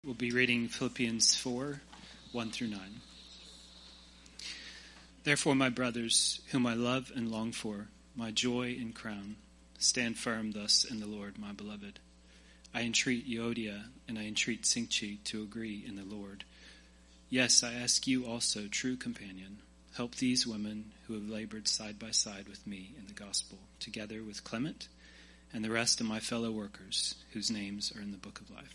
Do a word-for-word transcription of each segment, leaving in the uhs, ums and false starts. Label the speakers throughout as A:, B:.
A: We'll be reading Philippians four, one through nine. Therefore, my brothers, whom I love and long for, my joy and crown, stand firm thus in the Lord, my beloved. I entreat Euodia and I entreat Syntyche to agree in the Lord. Yes, I ask you also, true companion, help these women who have labored side by side with me in the gospel, together with Clement and the rest of my fellow workers, whose names are in the book of life.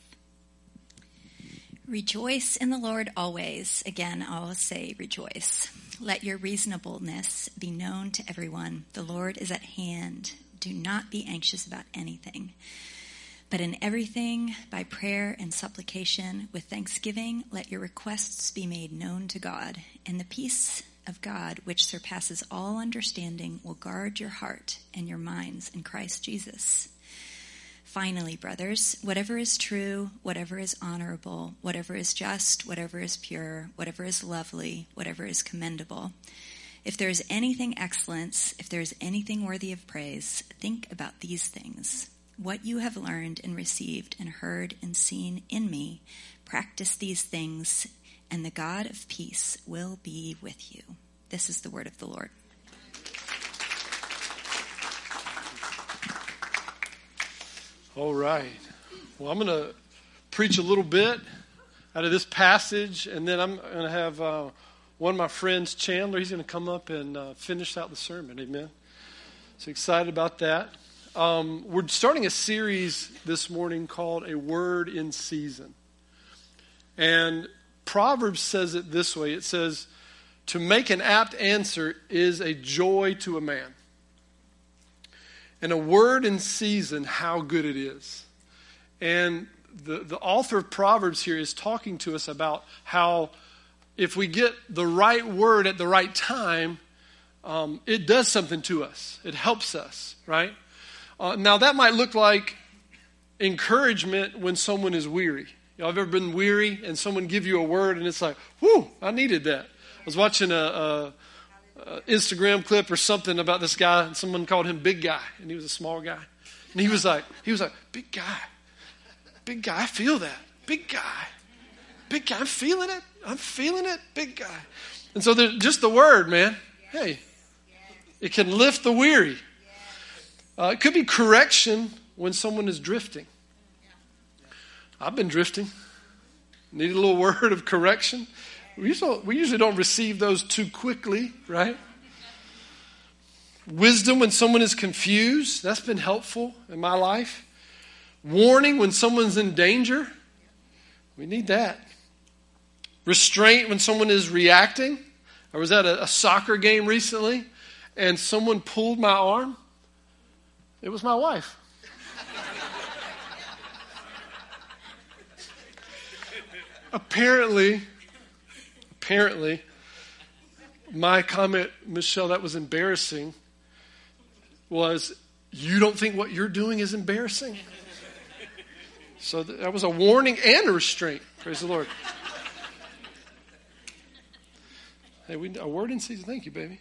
B: Rejoice in the Lord always. Again, I'll say rejoice. Let your reasonableness be known to everyone. The Lord is at hand. Do not be anxious about anything, but in everything, by prayer and supplication, with thanksgiving, let your requests be made known to God. And the peace of God, which surpasses all understanding, will guard your heart and your minds in Christ Jesus. Finally, brothers, whatever is true, whatever is honorable, whatever is just, whatever is pure, whatever is lovely, whatever is commendable, if there is anything excellent, if there is anything worthy of praise, think about these things. What you have learned and received and heard and seen in me, practice these things, and the God of peace will be with you. This is the word of the Lord.
C: All right. Well, I'm going to preach a little bit out of this passage, and then I'm going to have uh, one of my friends, Chandler, he's going to come up and uh, finish out the sermon. Amen. So excited about that. Um, we're starting a series this morning called A Word in Season. And Proverbs says it this way. It says, to make an apt answer is a joy to a man. And a word in season, how good it is. And the, the author of Proverbs here is talking to us about how if we get the right word at the right time, um, it does something to us. It helps us, right? Uh, now that might look like encouragement when someone is weary. Y'all have ever been weary and someone give you a word and it's like, whew, I needed that. I was watching a... a Uh, Instagram clip or something about this guy, and someone called him Big Guy, and he was a small guy, and he was like, he was like, big guy, big guy, I feel that, big guy, big guy, I'm feeling it, I'm feeling it, big guy. And so there's just the word, man. Hey, it can lift the weary. Uh, it could be correction when someone is drifting. I've been drifting. Need a little word of correction. We usually, we usually don't receive those too quickly, right? Wisdom when someone is confused. That's been helpful in my life. Warning when someone's in danger. We need that. Restraint when someone is reacting. I was at a, a soccer game recently, and someone pulled my arm. It was my wife. Apparently... Apparently, my comment, Michelle, that was embarrassing, was, you don't think what you're doing is embarrassing? So that was a warning and a restraint. Praise the Lord. Hey, we a word in season. Thank you, baby.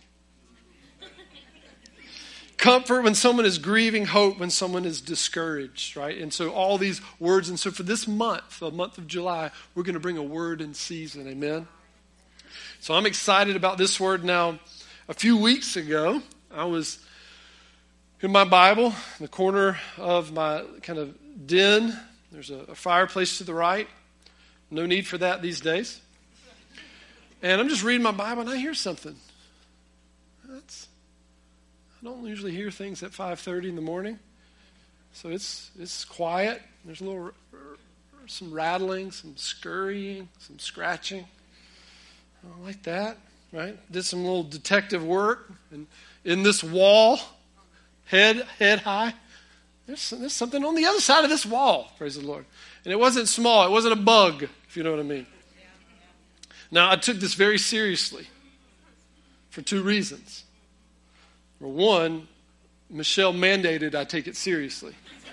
C: Comfort when someone is grieving, hope when someone is discouraged, right? And so all these words. And so for this month, the month of July, we're going to bring a word in season. Amen. So I'm excited about this word. Now, a few weeks ago, I was in my Bible, in the corner of my kind of den. There's a, a fireplace to the right. No need for that these days. And I'm just reading my Bible, and I hear something. That's, I don't usually hear things at five thirty in the morning. So it's it's quiet. There's a little, some rattling, some scurrying, some scratching. I like that, right? Did some little detective work. And in this wall, head head high, there's, there's something on the other side of this wall, praise the Lord. And it wasn't small. It wasn't a bug, if you know what I mean. Now, I took this very seriously for two reasons. For one, Michelle mandated I take it seriously.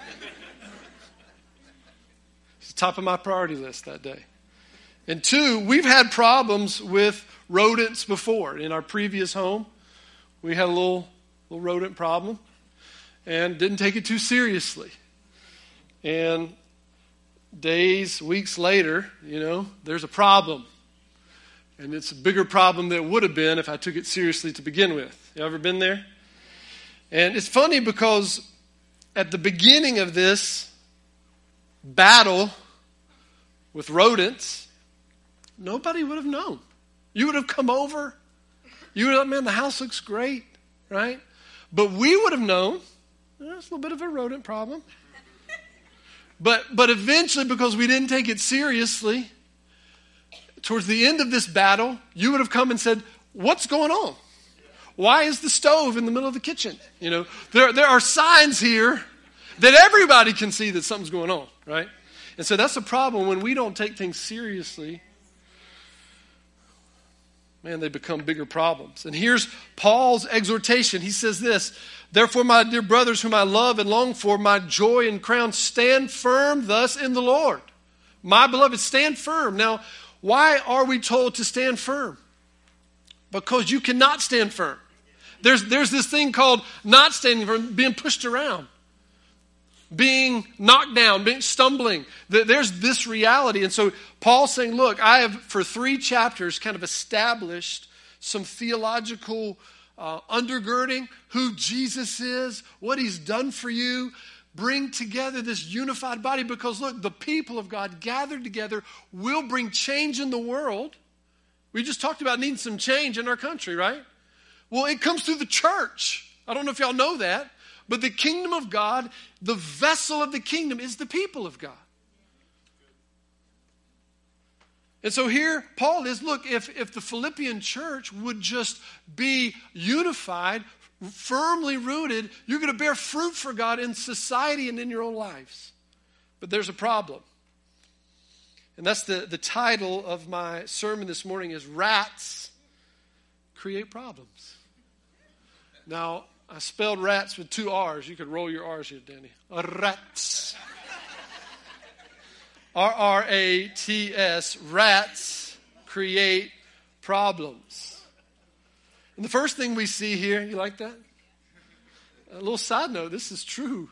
C: It's the top of my priority list that day. And two, we've had problems with rodents before. In our previous home, we had a little, little rodent problem and didn't take it too seriously. And days, weeks later, you know, there's a problem. And it's a bigger problem than it would have been if I took it seriously to begin with. You ever been there? And it's funny because at the beginning of this battle with rodents, nobody would have known. You would have come over. You would have, man, the house looks great, right? But we would have known, there's a little bit of a rodent problem. But but eventually, because we didn't take it seriously, towards the end of this battle, you would have come and said, what's going on? Why is the stove in the middle of the kitchen? You know, there, there are signs here that everybody can see that something's going on, right? And so that's the problem when we don't take things seriously. Man, they become bigger problems. And here's Paul's exhortation. He says this, therefore, my dear brothers whom I love and long for, my joy and crown, stand firm thus in the Lord. My beloved, stand firm. Now, why are we told to stand firm? Because you cannot stand firm. There's, there's this thing called not standing firm, being pushed around, being knocked down, being stumbling. There's this reality. And so Paul's saying, look, I have for three chapters kind of established some theological uh, undergirding, who Jesus is, what he's done for you. Bring together this unified body because, look, the people of God gathered together will bring change in the world. We just talked about needing some change in our country, right? Well, it comes through the church. I don't know if y'all know that, but the kingdom of God, the vessel of the kingdom is the people of God. And so here Paul is, look, if, if the Philippian church would just be unified, firmly rooted, you're going to bear fruit for God in society and in your own lives. But there's a problem. And that's the, the title of my sermon this morning is Rats Create Problems. Now, I spelled rats with two R's. You could roll your R's here, Danny. Rats. R R A T S. Rats create problems. And the first thing we see here, you like that? A little side note, this is true.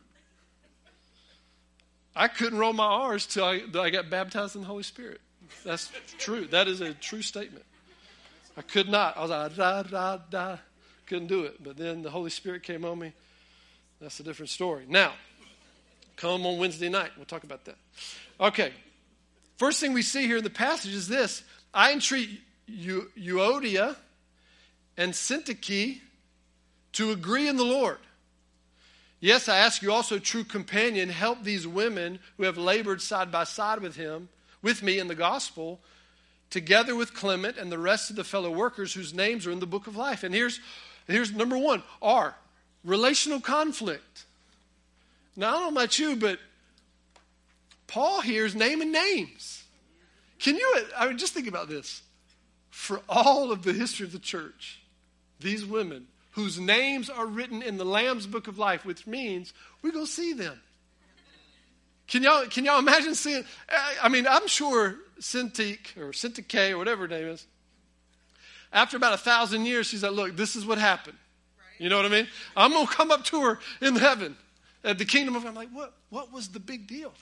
C: I couldn't roll my R's till I, till I got baptized in the Holy Spirit. That's true. That is a true statement. I could not. I was like, da, da, da. Couldn't do it. But then the Holy Spirit came on me. That's a different story. Now, come on Wednesday night. We'll talk about that. Okay. First thing we see here in the passage is this. I entreat Euodia and Syntyche to agree in the Lord. Yes, I ask you also, true companion, help these women who have labored side by side with him, with me in the gospel, together with Clement and the rest of the fellow workers whose names are in the book of life. And here's, here's number one, R, relational conflict. Now, I don't know about you, but Paul here is naming names. Can you, I mean, just think about this. For all of the history of the church, these women whose names are written in the Lamb's book of life, which means we're going to see them. Can y'all, can y'all imagine seeing, I mean, I'm sure Syntyche or Syntyche or whatever her name is, after about a thousand years, she's like, look, this is what happened. You know what I mean? I'm going to come up to her in heaven at the kingdom of God. I'm like, what, what was the big deal?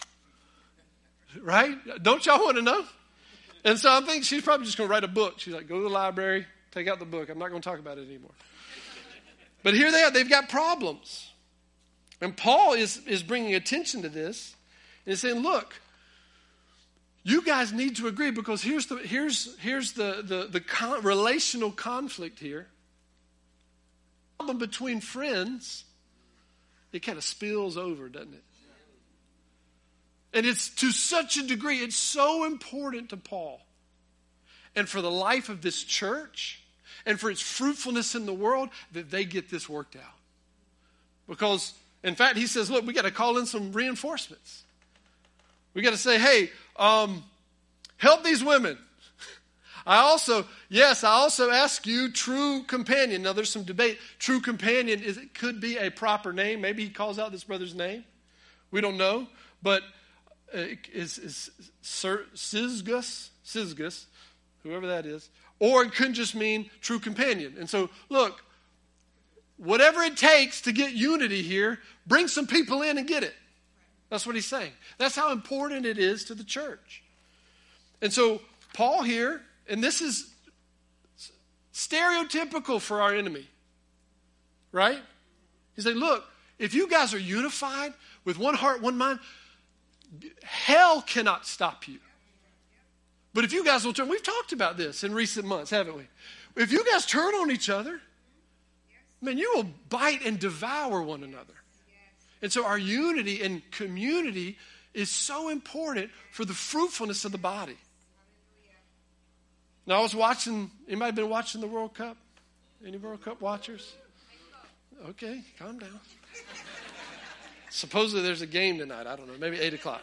C: Right? Don't y'all want to know? And so I think she's probably just going to write a book. She's like, go to the library, take out the book. I'm not going to talk about it anymore. But here they are. They've got problems. And Paul is, is bringing attention to this. And he's saying, look, you guys need to agree because here's the, here's, here's the, the, the con- relational conflict here. The problem between friends, it kind of spills over, doesn't it? And it's to such a degree, it's so important to Paul and for the life of this church and for its fruitfulness in the world that they get this worked out. Because, in fact, he says, look, we got to call in some reinforcements. We got to say, hey, um, help these women. I also, yes, I also ask you, true companion. Now, there's some debate. True companion is it could be a proper name. Maybe he calls out this brother's name. We don't know. But uh, is, is Syzygus, Syzygus, whoever that is. Or it could just mean true companion. And so, look, whatever it takes to get unity here, bring some people in and get it. That's what he's saying. That's how important it is to the church. And so Paul here, and this is stereotypical for our enemy, right? He's saying, look, if you guys are unified with one heart, one mind, hell cannot stop you. But if you guys will turn, we've talked about this in recent months, haven't we? If you guys turn on each other, man, you will bite and devour one another. And so our unity and community is so important for the fruitfulness of the body. Now, I was watching, anybody been watching the World Cup? Any World Cup watchers? Okay, calm down. Supposedly there's a game tonight. I don't know, maybe eight o'clock.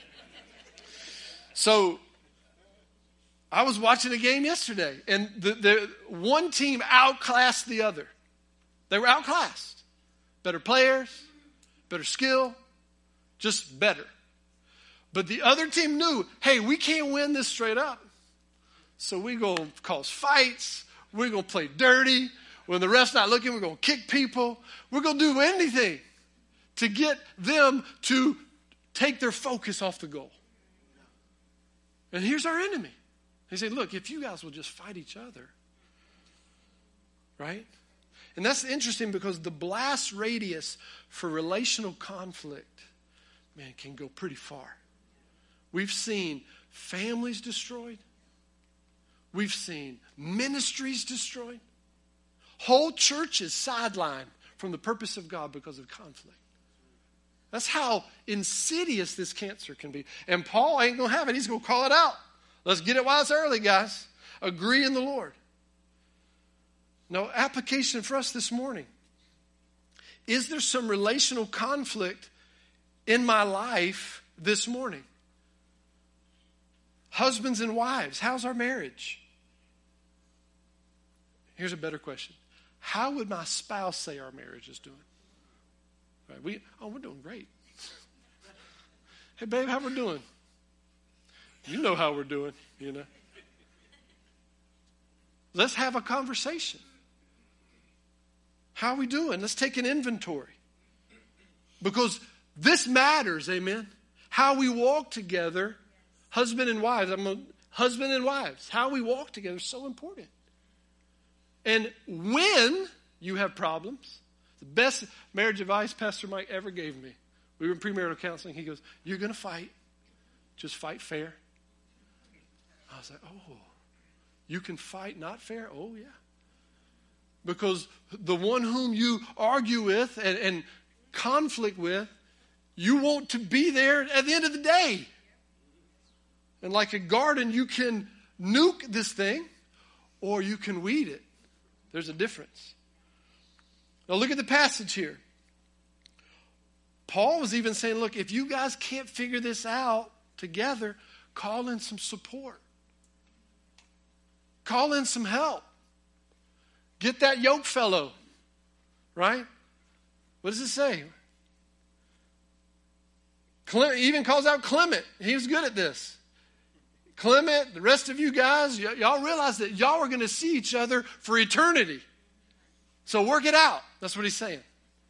C: So, I was watching a game yesterday, and the, the one team outclassed the other. They were outclassed. Better players, better skill, just better. But the other team knew, hey, we can't win this straight up. So we're going to cause fights. We're going to play dirty. When the ref's not looking, we're going to kick people. We're going to do anything to get them to take their focus off the goal. And here's our enemy. He said, look, if you guys will just fight each other, right? And that's interesting because the blast radius for relational conflict, man, can go pretty far. We've seen families destroyed. We've seen ministries destroyed. Whole churches sidelined from the purpose of God because of conflict. That's how insidious this cancer can be. And Paul ain't going to have it. He's going to call it out. Let's get it while it's early, guys. Agree in the Lord. Now, application for us this morning. Is there some relational conflict in my life this morning? Husbands and wives, how's our marriage? Here's a better question. How would my spouse say our marriage is doing? Right, we, oh, we're doing great. Hey, babe, how we're doing? You know how we're doing, you know. Let's have a conversation. How are we doing? Let's take an inventory. Because this matters, amen. How we walk together, husband and wives. I'm a husband and wives. How we walk together is so important. And when you have problems, the best marriage advice Pastor Mike ever gave me, we were in premarital counseling, he goes, you're going to fight. Just fight fair. I was like, oh, you can fight not fair? Oh, yeah. Because the one whom you argue with and, and conflict with, you want to be there at the end of the day. And like a garden, you can nuke this thing or you can weed it. There's a difference. Now look at the passage here. Paul was even saying, look, if you guys can't figure this out together, call in some support. Call in some help. Get that yoke fellow, right? What does it say? Clement, even calls out Clement. He was good at this. Clement, the rest of you guys, y- y'all realize that y'all are going to see each other for eternity. So work it out. That's what he's saying.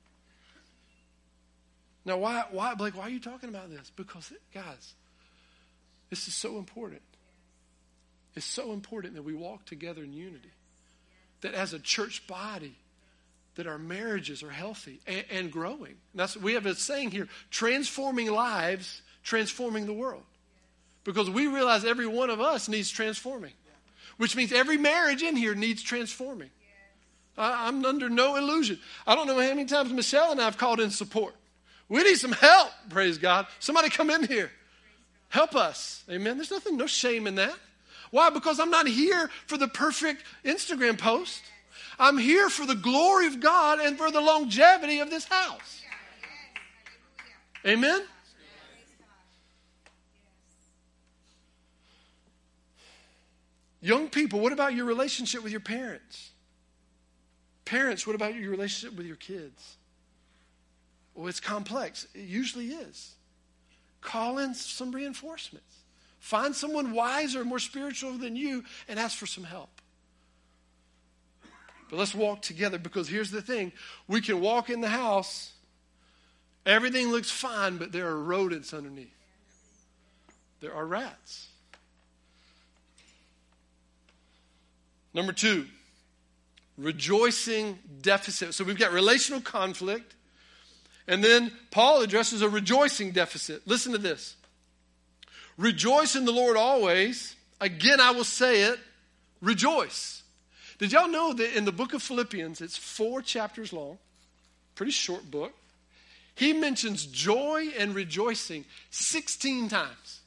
C: Now, why, why, Blake, why are you talking about this? Because, guys, this is so important. It's so important that we walk together in unity. That as a church body, that our marriages are healthy and, and growing. And that's, we have a saying here, transforming lives, transforming the world. Because we realize every one of us needs transforming. Which means every marriage in here needs transforming. I, I'm under no illusion. I don't know how many times Michelle and I have called in support. We need some help, praise God. Somebody come in here. Help us. Amen. There's nothing, no shame in that. Why? Because I'm not here for the perfect Instagram post. I'm here for the glory of God and for the longevity of this house. Amen? Young people, what about your relationship with your parents? Parents, what about your relationship with your kids? Well, it's complex. It usually is. Call in some reinforcements. Find someone wiser, more spiritual than you, and ask for some help. But let's walk together, because here's the thing. We can walk in the house Everything looks fine, but there are rodents underneath. There are rats. Number two, rejoicing deficit. So we've got relational conflict. And then Paul addresses a rejoicing deficit. Listen to this. Rejoice in the Lord always. Again, I will say it. Rejoice. Did y'all know that in the book of Philippians, it's four chapters long, pretty short book. He mentions joy and rejoicing sixteen times.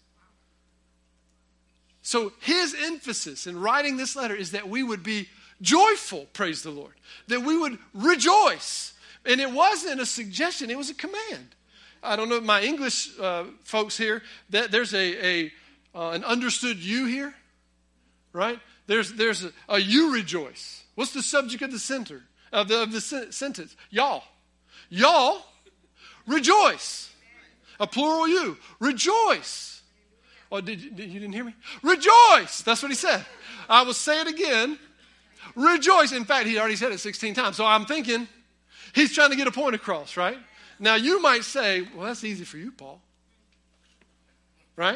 C: So his emphasis in writing this letter is that we would be joyful, praise the Lord. That we would rejoice. And it wasn't a suggestion, it was a command. I don't know, my English uh, folks here, that there's a, a uh, an understood you here, right? There's there's a, a you rejoice. What's the subject of the center of the, of the sen- sentence? Y'all. Y'all rejoice. A plural you. Rejoice. Oh, did you, did, you didn't hear me? Rejoice. That's what he said. I will say it again. Rejoice. In fact, he already said it sixteen times. So I'm thinking he's trying to get a point across, right? Now you might say, well, that's easy for you, Paul. Right?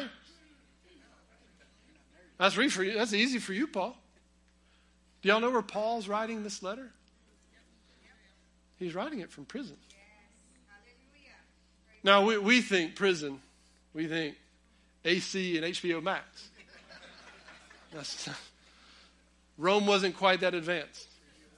C: That's free for you. That's easy for you, Paul. Do y'all know where Paul's writing this letter? He's writing it from prison. Now, we, we think prison, we think A C and H B O Max. That's, Rome wasn't quite that advanced.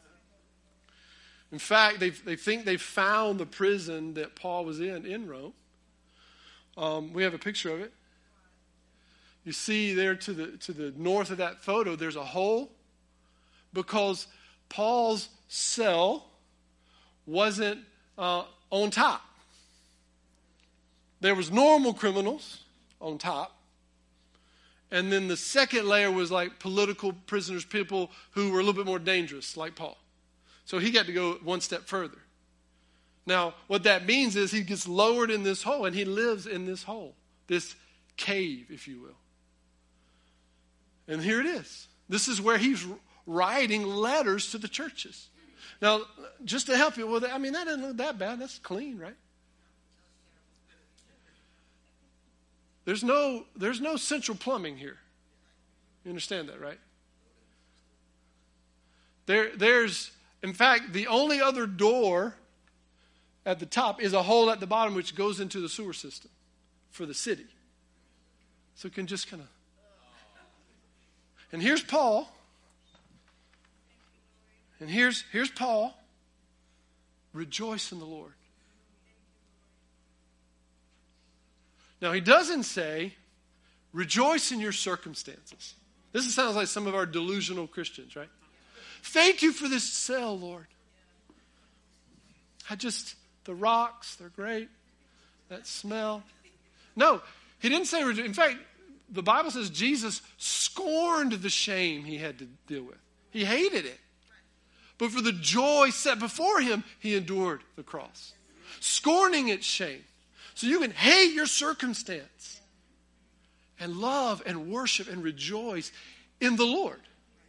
C: In fact, they they think they found the prison that Paul was in in Rome. Um, we have a picture of it. You see there to the to the north of that photo, there's a hole because Paul's cell wasn't uh, on top. There was normal criminals on top. And then the second layer was like political prisoners, people who were a little bit more dangerous, like Paul. So he got to go one step further. Now, what that means is he gets lowered in this hole, and he lives in this hole, this cave, if you will. And here it is. This is where he's writing letters to the churches. Now, just to help you with it, I mean, that doesn't look that bad. That's clean, right? There's no, there's no central plumbing here. You understand that, right? There, there's, in fact, the only other door at the top is a hole at the bottom which goes into the sewer system for the city. So it can just kind of... And here's Paul. And here's, here's Paul. Rejoice in the Lord. Now, he doesn't say, rejoice in your circumstances. This sounds like some of our delusional Christians, right? Thank you for this cell, Lord. I just, the rocks, they're great. That smell. No, he didn't say, in fact, the Bible says Jesus scorned the shame he had to deal with. He hated it. But for the joy set before him, he endured the cross. Scorning its shame. So you can hate your circumstance and love and worship and rejoice in the Lord.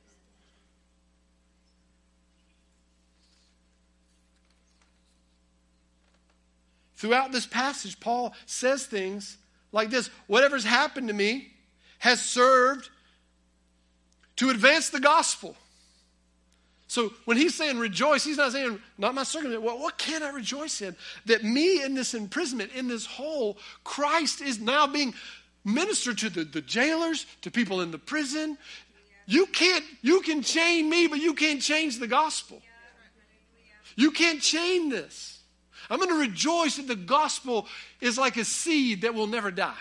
C: Throughout this passage, Paul says things like this. Whatever's happened to me has served to advance the gospel. So when he's saying rejoice, he's not saying, not my circumstance. Well, what can I rejoice in? That me in this imprisonment, in this hole, Christ is now being ministered to the, the jailers, to people in the prison. You can't, you can chain me, but you can't change the gospel. You can't chain this. I'm going to rejoice that the gospel is like a seed that will never die.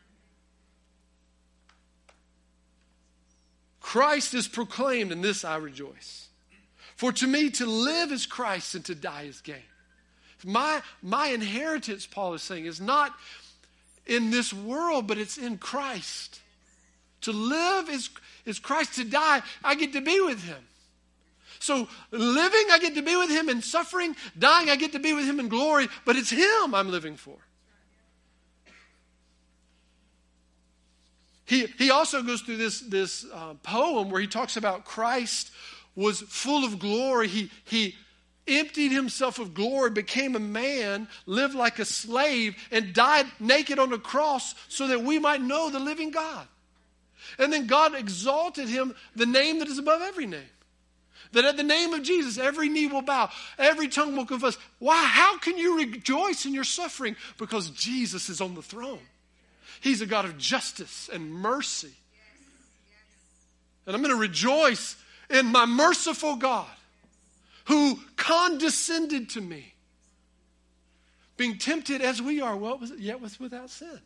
C: Christ is proclaimed, and this I rejoice. For to me, to live is Christ and to die is gain. My, my inheritance, Paul is saying, is not in this world, but it's in Christ. To live is, is Christ. To die, I get to be with him. So living, I get to be with him, and suffering, dying, I get to be with him in glory, but it's him I'm living for. He, he also goes through this, this uh, poem where he talks about Christ was full of glory. He, he emptied himself of glory, became a man, lived like a slave, and died naked on the cross so that we might know the living God. And then God exalted him, the name that is above every name. That at the name of Jesus, every knee will bow, every tongue will confess. Why? How can you rejoice in your suffering? Because Jesus is on the throne. He's a God of justice and mercy. And I'm going to rejoice in my merciful God who condescended to me, being tempted as we are, what was it? Yet was without sin.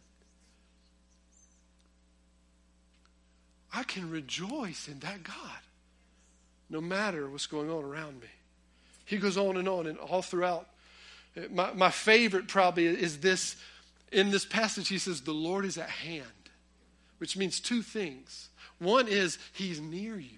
C: I can rejoice in that God, no matter what's going on around me. He goes on and on, and all throughout. My, my favorite probably is this. In this passage, he says, the Lord is at hand, which means two things. One is he's near you.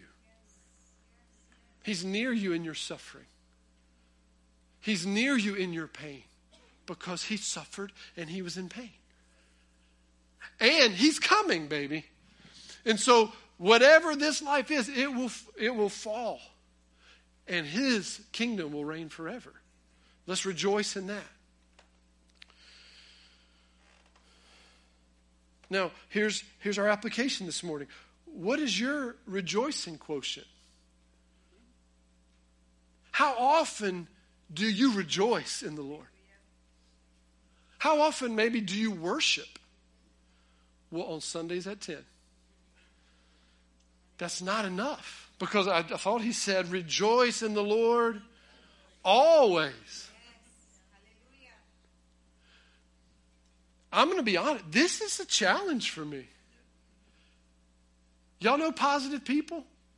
C: He's near you in your suffering. He's near you in your pain because he suffered and he was in pain. And he's coming, baby. And so whatever this life is, it will, it will fall. And his kingdom will reign forever. Let's rejoice in that. Now, here's, here's our application this morning. What is your rejoicing quotient? How often do you rejoice in the Lord? How often maybe do you worship? Well, on Sundays at ten. That's not enough. Because I, I thought he said, rejoice in the Lord always. I'm going to be honest. This is a challenge for me. Y'all know positive people?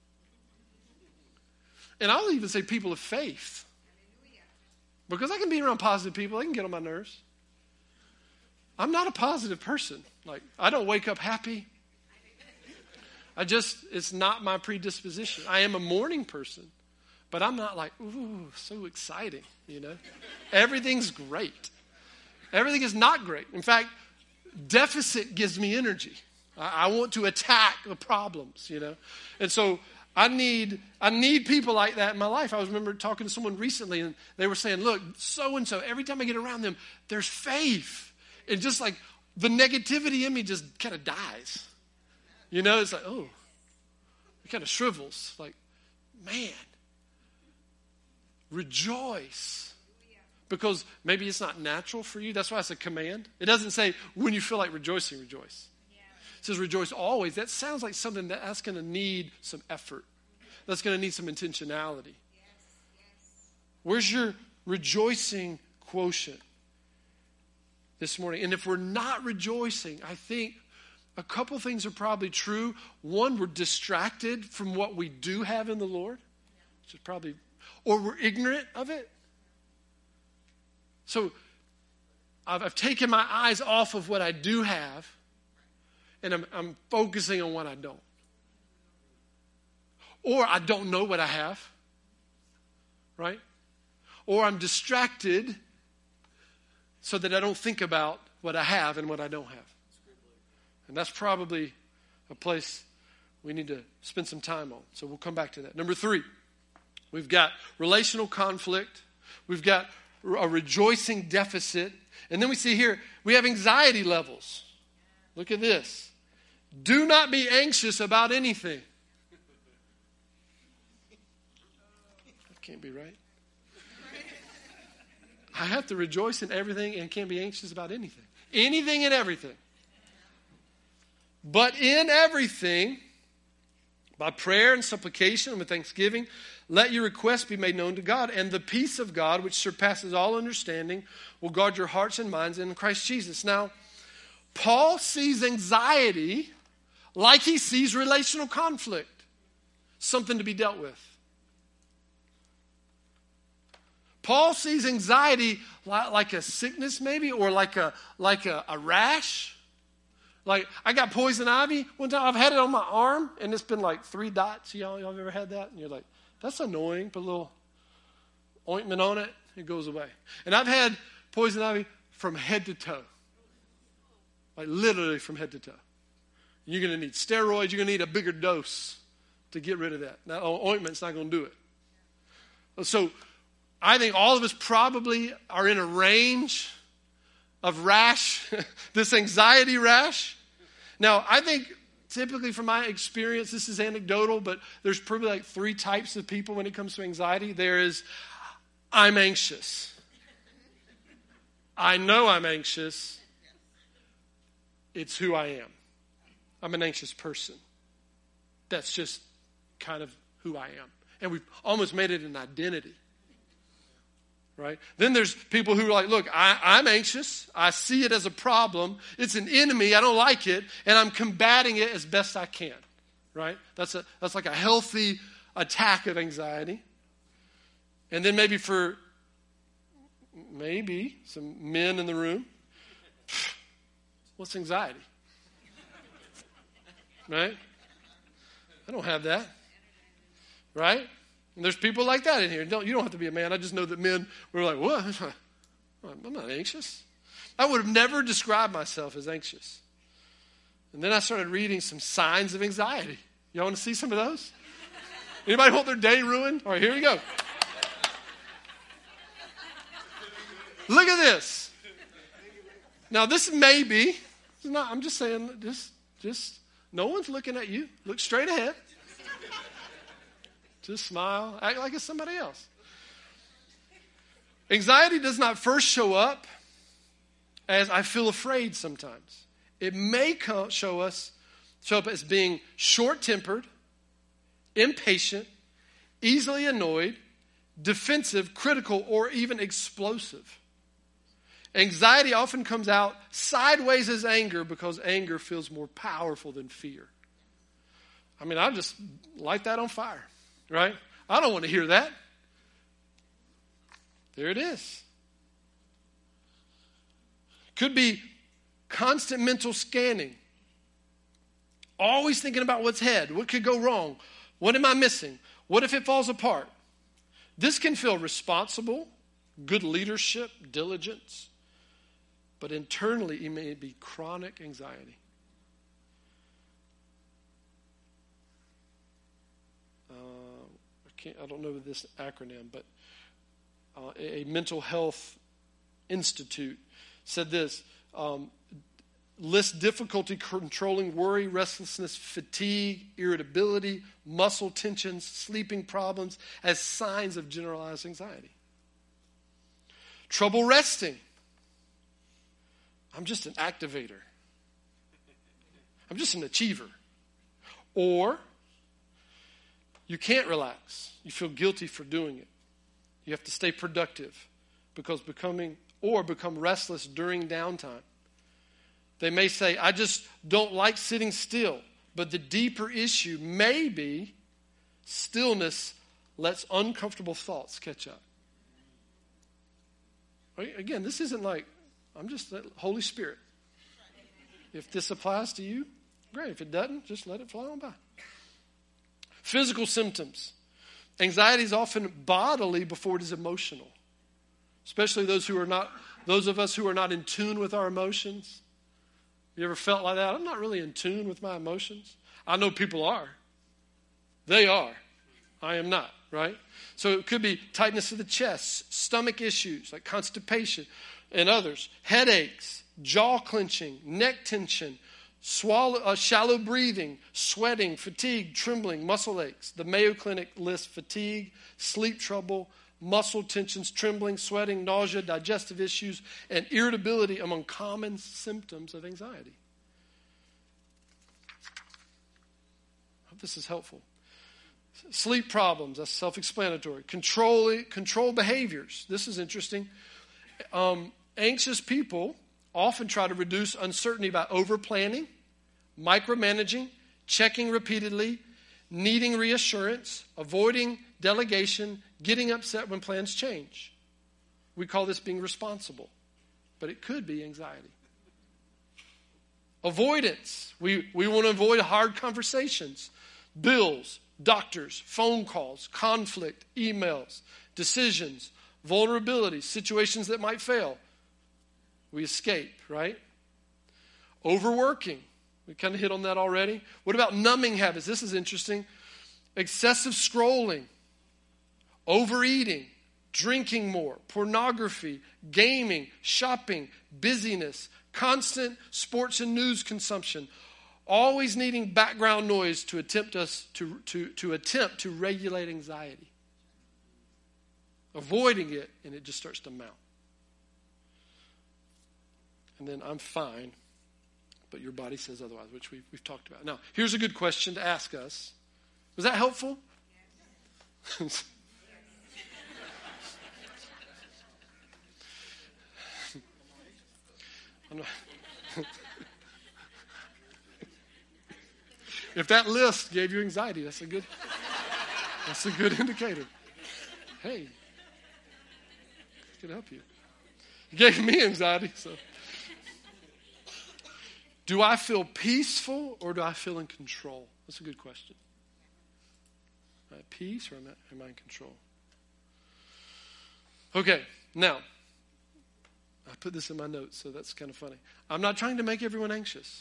C: And I'll even say people of faith. Because I can be around positive people. They can get on my nerves. I'm not a positive person. Like, I don't wake up happy. I just, it's not my predisposition. I am a morning person. But I'm not like, ooh, so exciting, you know. Everything's great. Everything is not great. In fact, deficit gives me energy. I, I want to attack the problems, you know. And so I need I need people like that in my life. I was remember talking to someone recently, and they were saying, look, so-and-so, every time I get around them, there's faith. And just like the negativity in me just kind of dies. You know, it's like, oh, it kind of shrivels. Like, man, rejoice. Because maybe it's not natural for you. That's why it's a command. It doesn't say, when you feel like rejoicing, rejoice. Yeah. It says, rejoice always. That sounds like something that, that's going to need some effort. That's going to need some intentionality. Yes. Yes. Where's your rejoicing quotient this morning? And if we're not rejoicing, I think a couple things are probably true. One, we're distracted from what we do have in the Lord, which is probably, or we're ignorant of it. So I've, I've taken my eyes off of what I do have, and I'm, I'm focusing on what I don't. Or I don't know what I have, right? Or I'm distracted so that I don't think about what I have and what I don't have. And that's probably a place we need to spend some time on. So we'll come back to that. Number three, we've got relational conflict. We've got a rejoicing deficit. And then we see here, we have anxiety levels. Look at this. Do not be anxious about anything. That can't be right. I have to rejoice in everything and can't be anxious about anything. Anything and everything. But in everything, by prayer and supplication and with thanksgiving, let your requests be made known to God, and the peace of God, which surpasses all understanding, will guard your hearts and minds in Christ Jesus. Now, Paul sees anxiety like he sees relational conflict, something to be dealt with. Paul sees anxiety like a sickness maybe, or like a like a, a rash. Like, I got poison ivy one time. I've had it on my arm, and it's been like three dots. Y'all, y'all have ever had that? And you're like, that's annoying. Put a little ointment on it, it goes away. And I've had poison ivy from head to toe. Like, literally from head to toe. You're going to need steroids. You're going to need a bigger dose to get rid of that. Now, ointment's not going to do it. So, I think all of us probably are in a range of rash, this anxiety rash. Now, I think typically from my experience, this is anecdotal, but there's probably like three types of people when it comes to anxiety. There is, I'm anxious. I know I'm anxious. It's who I am. I'm an anxious person. That's just kind of who I am. And we've almost made it an identity. Right? Then there's people who are like, look, I, I'm anxious. I see it as a problem. It's an enemy. I don't like it. And I'm combating it as best I can. Right? That's a that's like a healthy attack of anxiety. And then maybe for maybe some men in the room, what's anxiety? Right? I don't have that. Right? And there's people like that in here. Don't, you don't have to be a man. I just know that men were like, what? I'm not anxious. I would have never described myself as anxious. And then I started reading some signs of anxiety. Y'all want to see some of those? Anybody want their day ruined? All right, here we go. Look at this. Now, this may be, not, I'm just saying, just, just, no one's looking at you. Look straight ahead. Just smile. Act like it's somebody else. Anxiety does not first show up as I feel afraid sometimes. It may come, show us, show up as being short-tempered, impatient, easily annoyed, defensive, critical, or even explosive. Anxiety often comes out sideways as anger because anger feels more powerful than fear. I mean, I just light that on fire. Right? I don't want to hear that. There it is. Could be constant mental scanning. Always thinking about what's ahead. What could go wrong? What am I missing? What if it falls apart? This can feel responsible, good leadership, diligence. But internally, it may be chronic anxiety. I don't know this acronym, but uh, a, a mental health institute said this, um, list difficulty controlling worry, restlessness, fatigue, irritability, muscle tensions, sleeping problems as signs of generalized anxiety. Trouble resting. I'm just an activator. I'm just an achiever. Or you can't relax. You feel guilty for doing it. You have to stay productive because becoming or become restless during downtime. They may say, I just don't like sitting still. But the deeper issue may be stillness lets uncomfortable thoughts catch up. Again, this isn't like, I'm just the Holy Spirit. If this applies to you, great. If it doesn't, just let it fly on by. Physical symptoms. Anxiety is often bodily before it is emotional. Especially those who are not, those of us who are not in tune with our emotions. You ever felt like that? I'm not really in tune with my emotions. I know people are. They are. I am not, right? So it could be tightness of the chest, stomach issues like constipation and others, headaches, jaw clenching, neck tension, Swallow, uh, shallow breathing, sweating, fatigue, trembling, muscle aches. The Mayo Clinic lists fatigue, sleep trouble, muscle tensions, trembling, sweating, nausea, digestive issues, and irritability among common symptoms of anxiety. I hope this is helpful. Sleep problems, that's self-explanatory. Control, control behaviors. This is interesting. Um, anxious people often try to reduce uncertainty by over-planning, micromanaging, checking repeatedly, needing reassurance, avoiding delegation, getting upset when plans change. We call this being responsible, but it could be anxiety. Avoidance. We, we want to avoid hard conversations, bills, doctors, phone calls, conflict, emails, decisions, vulnerability, situations that might fail. We escape, right? Overworking. We kind of hit on that already. What about numbing habits? This is interesting. Excessive scrolling, overeating, drinking more, pornography, gaming, shopping, busyness, constant sports and news consumption, always needing background noise to attempt us to, to, to attempt to regulate anxiety. Avoiding it, and it just starts to mount. And then I'm fine, but your body says otherwise, which we've, we've talked about. Now, here's a good question to ask us. Was that helpful? Yes. If that list gave you anxiety, that's a good, that's a good indicator. Hey, it could help you. It gave me anxiety, so. Do I feel peaceful or do I feel in control? That's a good question. Am I at peace or am I, am I in control? Okay, now, I put this in my notes, so that's kind of funny. I'm not trying to make everyone anxious.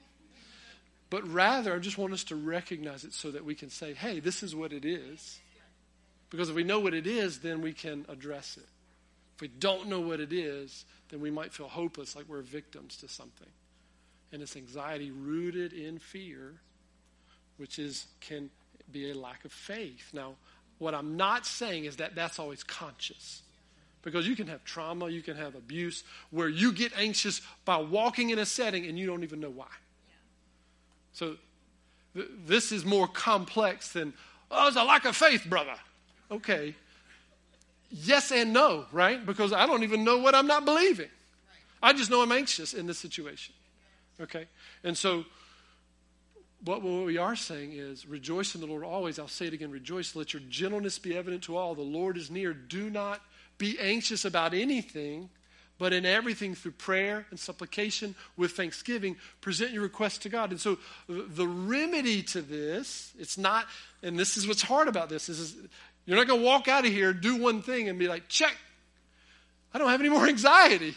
C: But rather, I just want us to recognize it so that we can say, hey, this is what it is. Because if we know what it is, then we can address it. If we don't know what it is, then we might feel hopeless, like we're victims to something. And it's anxiety rooted in fear, which is can be a lack of faith. Now, what I'm not saying is that that's always conscious. Because you can have trauma, you can have abuse, where you get anxious by walking in a setting and you don't even know why. So th- this is more complex than, oh, it's a lack of faith, brother. Okay. Yes and no, right? Because I don't even know what I'm not believing. I just know I'm anxious in this situation. Okay? And so what, what we are saying is, rejoice in the Lord always. I'll say it again, rejoice. Let your gentleness be evident to all. The Lord is near. Do not be anxious about anything, but in everything through prayer and supplication with thanksgiving, present your requests to God. And so the remedy to this, it's not, and this is what's hard about this, is you're not going to walk out of here, do one thing, and be like, check, I don't have any more anxiety.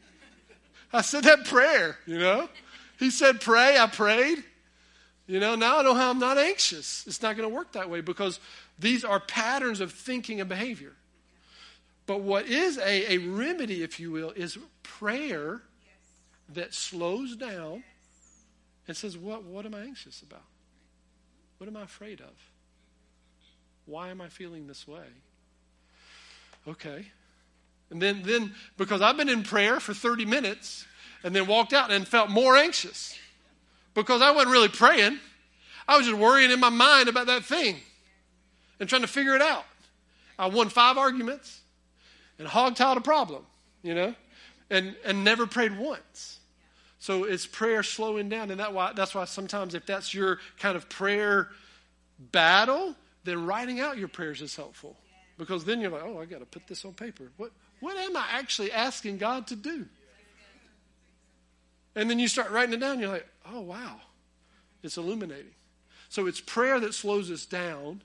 C: I said that prayer, you know. He said pray, I prayed. You know, now I know how I'm not anxious. It's not going to work that way because these are patterns of thinking and behavior. But what is a, a remedy, if you will, is prayer that slows down and says, what, what am I anxious about? What am I afraid of? Why am I feeling this way? Okay. And then, then because I've been in prayer for thirty minutes and then walked out and felt more anxious because I wasn't really praying. I was just worrying in my mind about that thing and trying to figure it out. I won five arguments and hog-tied a problem, you know, and, and never prayed once. So it's prayer slowing down. And that why, that's why sometimes if that's your kind of prayer battle, then writing out your prayers is helpful. Because then you're like, oh, I got to put this on paper. What, what am I actually asking God to do? And then you start writing it down. You're like, oh, wow. It's illuminating. So it's prayer that slows us down.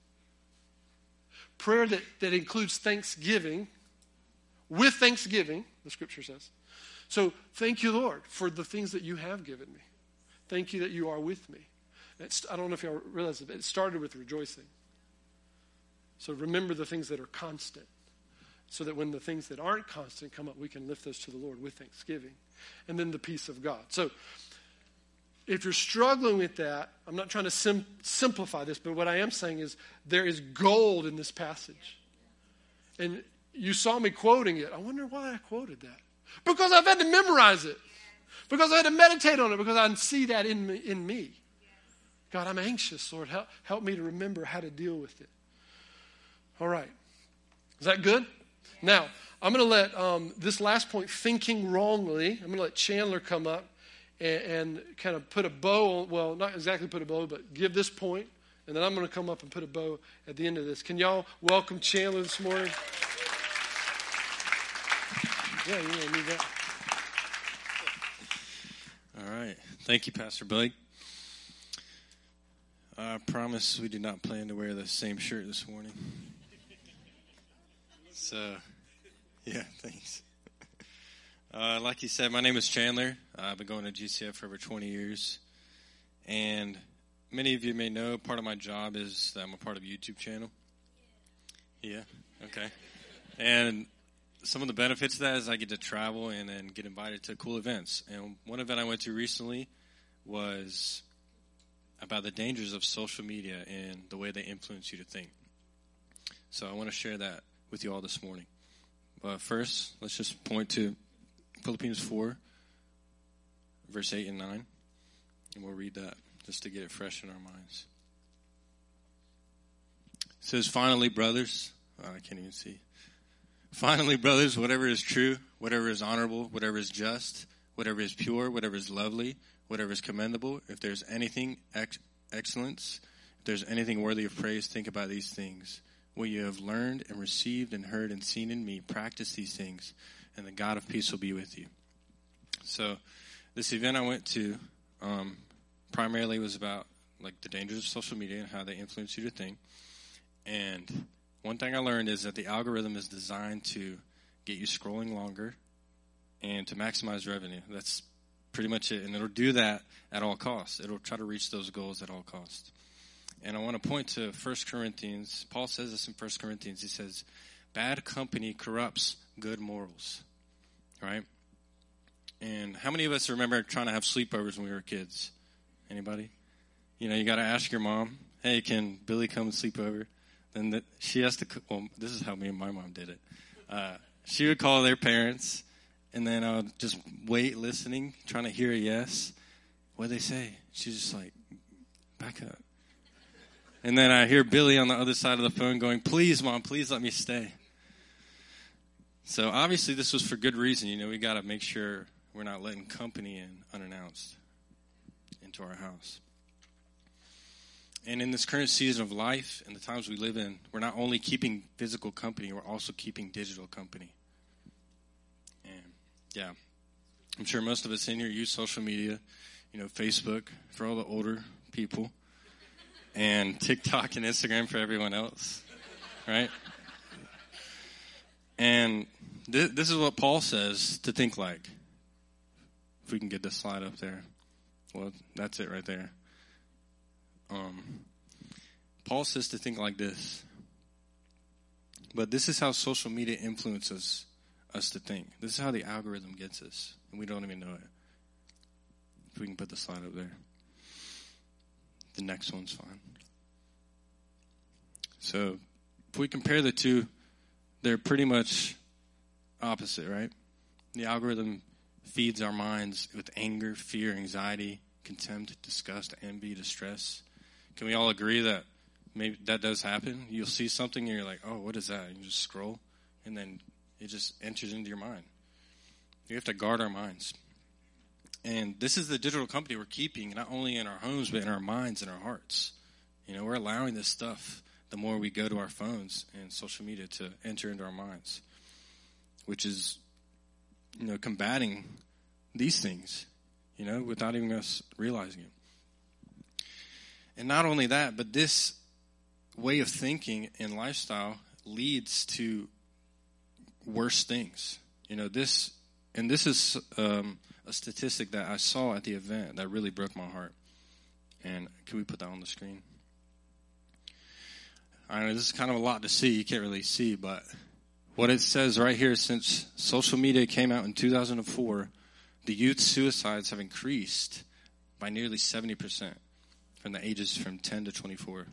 C: Prayer that, that includes thanksgiving. With thanksgiving, the scripture says. So thank you, Lord, for the things that you have given me. Thank you that you are with me. It's, I don't know if y'all realize it, but it started with rejoicing. So remember the things that are constant. So that when the things that aren't constant come up, we can lift those to the Lord with thanksgiving. And then the peace of God. So if you're struggling with that, I'm not trying to sim- simplify this, but what I am saying is there is gold in this passage. And you saw me quoting it. I wonder why I quoted that. Because I've had to memorize it. Because I had to meditate on it. Because I see that in me. In me. God, I'm anxious, Lord. Help, help me to remember how to deal with it. All right. Is that good? Now, I'm going to let um, this last point, thinking wrongly, I'm going to let Chandler come up and, and kind of put a bow on, well, not exactly put a bow, but give this point, and then I'm going to come up and put a bow at the end of this. Can y'all welcome Chandler this morning? Yeah, you really need that.
D: All right. Thank you, Pastor Blake. I promise we did not plan to wear the same shirt this morning. So, yeah, thanks. Uh, like you said, my name is Chandler. I've been going to G C F for over twenty years. And many of you may know part of my job is that I'm a part of a YouTube channel. Yeah, okay. And some of the benefits of that is I get to travel and then get invited to cool events. And one event I went to recently was about the dangers of social media and the way they influence you to think. So I want to share that with you all this morning. But first, let's just point to Philippians four, verse eight and nine. And we'll read that just to get it fresh in our minds. It says, finally, brothers, oh, I can't even see. Finally, brothers, whatever is true, whatever is honorable, whatever is just, whatever is pure, whatever is lovely, whatever is commendable, if there's anything ex- excellence, if there's anything worthy of praise, think about these things. What you have learned and received and heard and seen in me, practice these things, and the God of peace will be with you. So this event I went to um, primarily was about like the dangers of social media and how they influence you to think. And one thing I learned is that the algorithm is designed to get you scrolling longer and to maximize revenue. That's pretty much it. And it'll do that at all costs. It'll try to reach those goals at all costs. And I want to point to First Corinthians. Paul says this in First Corinthians. He says, bad company corrupts good morals. Right? And how many of us remember trying to have sleepovers when we were kids? Anybody? You know, you got to ask your mom, hey, can Billy come and sleep over? Then the, she has to, well, this is how me and my mom did it. Uh, she would call their parents, and then I would just wait, listening, trying to hear a yes. What'd they say? She's just like, back up. And then I hear Billy on the other side of the phone going, please, Mom, please let me stay. So obviously this was for good reason. You know, we got to make sure we're not letting company in unannounced into our house. And in this current season of life and the times we live in, we're not only keeping physical company, we're also keeping digital company. And yeah, I'm sure most of us in here use social media, you know, Facebook for all the older people, and TikTok and Instagram for everyone else, right? And th- this is what Paul says to think like. If we can get this slide up there. Well, that's it right there. Um, Paul says to think like this. But this is how social media influences us to think. This is how the algorithm gets us, and we don't even know it. If we can put the slide up there. The next one's fine. So, if we compare the two, they're pretty much opposite, right? The algorithm feeds our minds with anger, fear, anxiety, contempt, disgust, envy, distress. Can we all agree that maybe that does happen? You'll see something and you're like, oh, what is that? And you just scroll, and then it just enters into your mind. We have to guard our minds. And this is the digital company we're keeping, not only in our homes, but in our minds and our hearts. You know, we're allowing this stuff, the more we go to our phones and social media, to enter into our minds, which is, you know, combating these things, you know, without even us realizing it. And not only that, but this way of thinking and lifestyle leads to worse things. You know, this, and this is um, a statistic that I saw at the event that really broke my heart. And can we put that on the screen? I know this is kind of a lot to see. You can't really see, but what it says right here, since social media came out in two thousand four, the youth suicides have increased by nearly seventy percent from the ages from ten to twenty-four.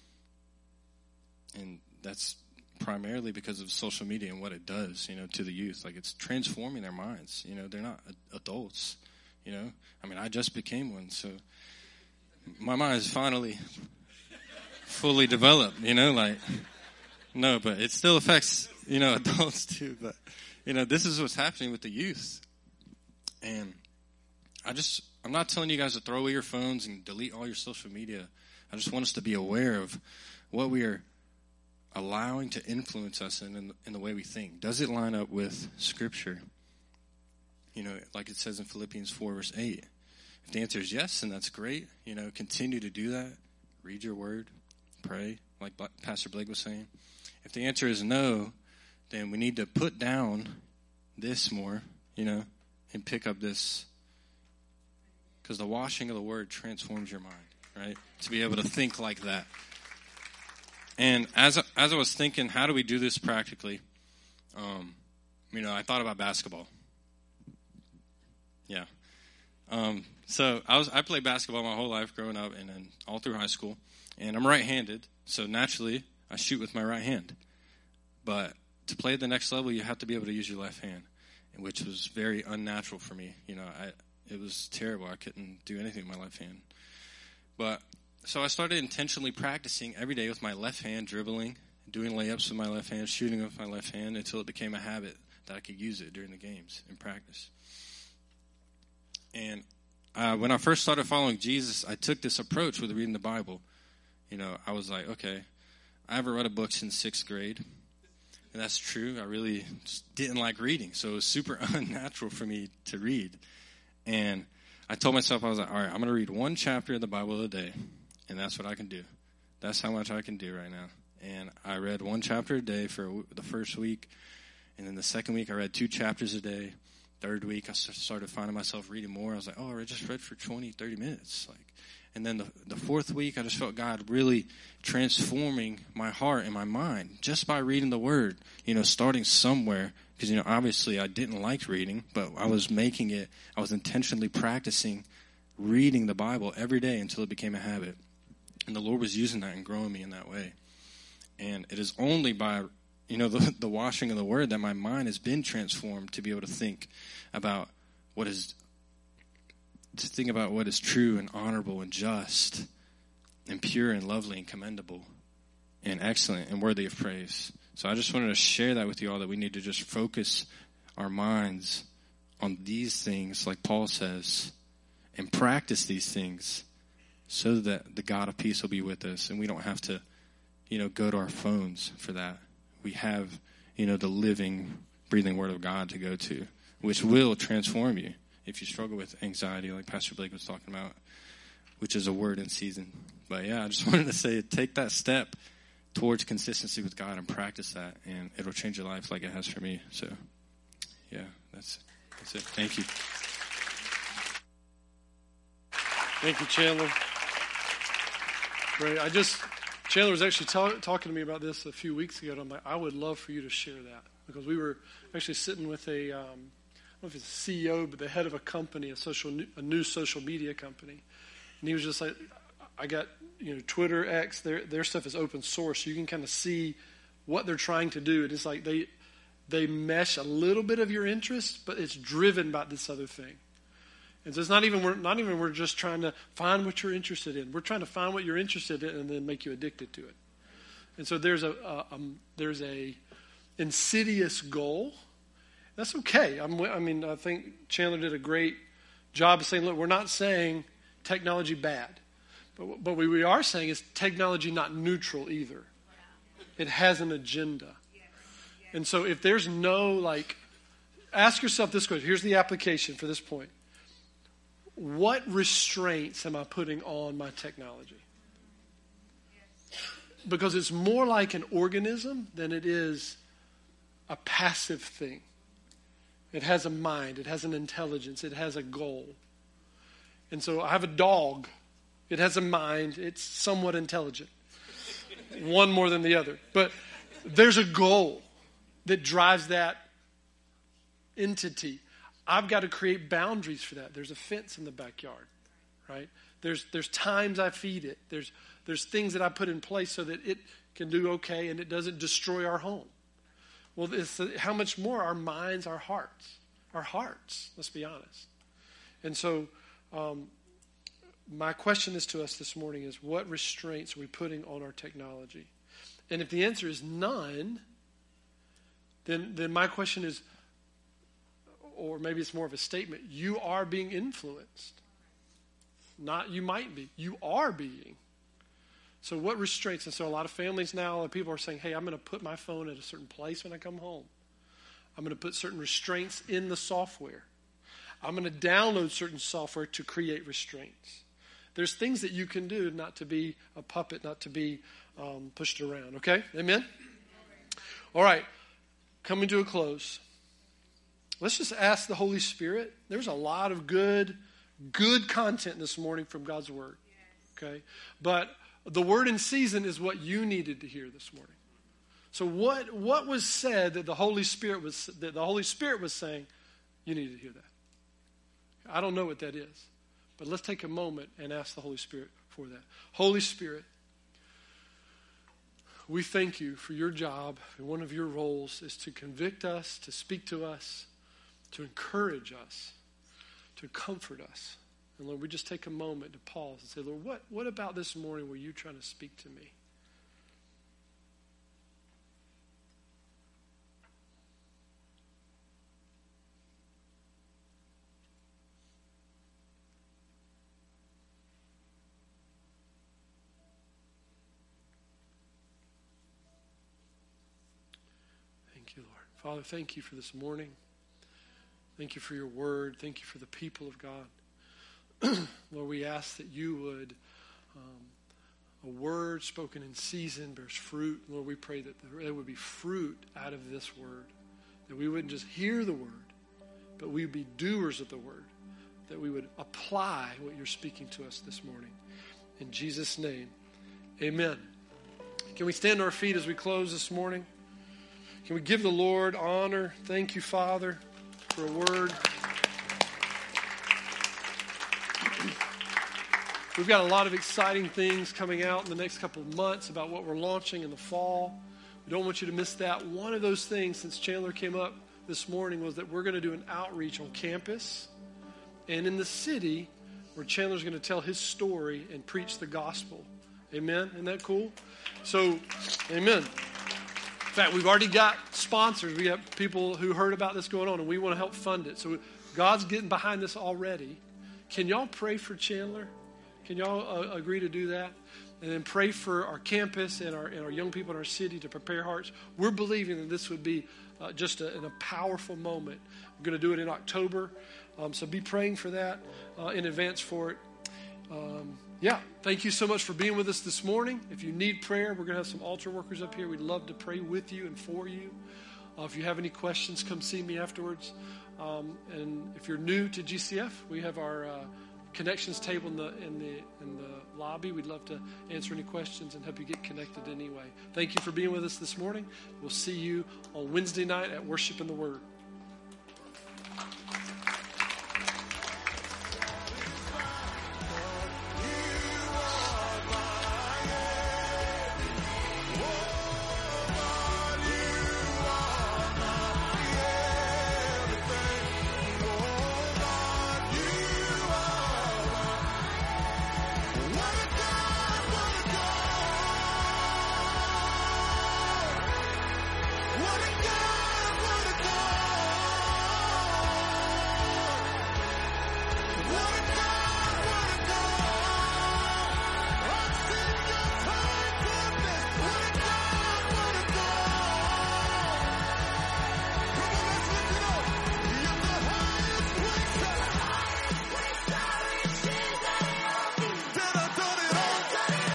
D: And that's primarily because of social media and what it does, you know, to the youth. Like, it's transforming their minds. You know, they're not adults, you know. I mean, I just became one, so my mind is finally fully developed, you know, like, no, but it still affects, you know, adults too. But, you know, this is what's happening with the youth. And I just, I'm not telling you guys to throw away your phones and delete all your social media. I just want us to be aware of what we are allowing to influence us in, in, the, in the way we think. Does it line up with Scripture? You know, like it says in Philippians four, verse eight. If the answer is yes, then that's great. You know, continue to do that. Read your word. Pray, like Pastor Blake was saying. If the answer is no, then we need to put down this more, you know, and pick up this. Because the washing of the word transforms your mind, right? To be able to think like that. And as as I was thinking, how do we do this practically? um, you know, I thought about basketball. Yeah. Um, so I was I played basketball my whole life growing up and then all through high school. And I'm right-handed, so naturally I shoot with my right hand. But to play at the next level, you have to be able to use your left hand, which was very unnatural for me. You know, I it was terrible. I couldn't do anything with my left hand. But so I started intentionally practicing every day with my left hand, dribbling, doing layups with my left hand, shooting with my left hand until it became a habit that I could use it during the games in practice. And uh, when I first started following Jesus, I took this approach with reading the Bible. You know, I was like, okay, I haven't read a book since sixth grade. And that's true. I really just didn't like reading. So it was super unnatural for me to read. And I told myself, I was like, all right, I'm going to read one chapter of the Bible a day. And that's what I can do. That's how much I can do right now. And I read one chapter a day for the first week. And then the second week, I read two chapters a day. Third week, I started finding myself reading more. I was like, oh, I just read for twenty, thirty minutes. Like, and then the, the fourth week, I just felt God really transforming my heart and my mind just by reading the Word, you know, starting somewhere. Because, you know, obviously I didn't like reading, but I was making it, I was intentionally practicing reading the Bible every day until it became a habit. And the Lord was using that and growing me in that way. And it is only by, you know, the, the washing of the Word that my mind has been transformed to be able to think about what is, to think about what is true and honorable and just and pure and lovely and commendable and excellent and worthy of praise. So I just wanted to share that with you all, that we need to just focus our minds on these things, like Paul says, and practice these things so that the God of peace will be with us and we don't have to, you know, go to our phones for that. We have, you know, the living, breathing Word of God to go to, which will transform you if you struggle with anxiety, like Pastor Blake was talking about, which is a word in season. But yeah, I just wanted to say, take that step towards consistency with God and practice that, and it'll change your life like it has for me. So, yeah, that's that's it. Thank you.
C: Thank you, Chandler. Great. I just, Chandler was actually ta- talking to me about this a few weeks ago, and I'm like, I would love for you to share that, because we were actually sitting with a, um, I don't know if it's a C E O, but the head of a company, a social, a new social media company, and he was just like, I got, you know, Twitter, X, their their stuff is open source, so you can kind of see what they're trying to do. And it's like they they mesh a little bit of your interest, but it's driven by this other thing. And so it's not even we're not even we're just trying to find what you're interested in. We're trying to find what you're interested in and then make you addicted to it. And so there's a, a um, there's a insidious goal. That's okay. I'm, I mean, I think Chandler did a great job of saying, look, we're not saying technology bad. But what we, we are saying is technology not neutral either. It has an agenda. And so if there's no, like, ask yourself this question. Here's the application for this point. What restraints am I putting on my technology? Because it's more like an organism than it is a passive thing. It has a mind. It has an intelligence. It has a goal. And so I have a dog. It has a mind. It's somewhat intelligent. One more than the other. But there's a goal that drives that entity. I've got to create boundaries for that. There's a fence in the backyard, right? There's there's times I feed it. There's there's things that I put in place so that it can do okay and it doesn't destroy our home. Well, it's, how much more our minds, our hearts, our hearts, let's be honest. And so um, my question is to us this morning is, what restraints are we putting on our technology? And if the answer is none, then then my question is, or maybe it's more of a statement, you are being influenced. Not you might be. You are being. So what restraints? And so a lot of families now, a lot of people are saying, hey, I'm going to put my phone at a certain place when I come home. I'm going to put certain restraints in the software. I'm going to download certain software to create restraints. There's things that you can do not to be a puppet, not to be um, pushed around. Okay? Amen? All right. Coming to a close. Let's just ask the Holy Spirit. There's a lot of good, good content this morning from God's Word. Okay? But the word in season is what you needed to hear this morning. So what, what was said that the Holy Spirit was that the Holy Spirit was saying, you need to hear that. I don't know what that is, but let's take a moment and ask the Holy Spirit for that. Holy Spirit, we thank you for your job, and one of your roles is to convict us, to speak to us, to encourage us, to comfort us. And Lord, we just take a moment to pause and say, Lord, what, what about this morning were you trying to speak to me? Thank you, Lord. Father, thank you for this morning. Thank you for your word. Thank you for the people of God. Lord, we ask that you would, um, a word spoken in season bears fruit. Lord, we pray that there would be fruit out of this word. That we wouldn't just hear the word, but we would be doers of the word. That we would apply what you're speaking to us this morning. In Jesus' name, amen. Can we stand to our feet as we close this morning? Can we give the Lord honor? Thank you, Father, for a word. We've got a lot of exciting things coming out in the next couple of months about what we're launching in the fall. We don't want you to miss that. One of those things, since Chandler came up this morning, was that we're going to do an outreach on campus and in the city where Chandler's going to tell his story and preach the gospel. Amen? Isn't that cool? So, amen. In fact, we've already got sponsors. We got people who heard about this going on, and we want to help fund it. So God's getting behind this already. Can y'all pray for Chandler? Can y'all uh, agree to do that? And then pray for our campus and our, and our young people in our city to prepare hearts. We're believing that this would be uh, just a, in a powerful moment. We're going to do it in October. Um, so be praying for that uh, in advance for it. Um, yeah, thank you so much for being with us this morning. If you need prayer, we're going to have some altar workers up here. We'd love to pray with you and for you. Uh, if you have any questions, come see me afterwards. Um, and if you're new to G C F, we have our uh, connections table in the in the in the lobby. We'd love to answer any questions and help you get connected anyway. Thank you for being with us this morning. We'll see you on Wednesday night at Worship in the Word.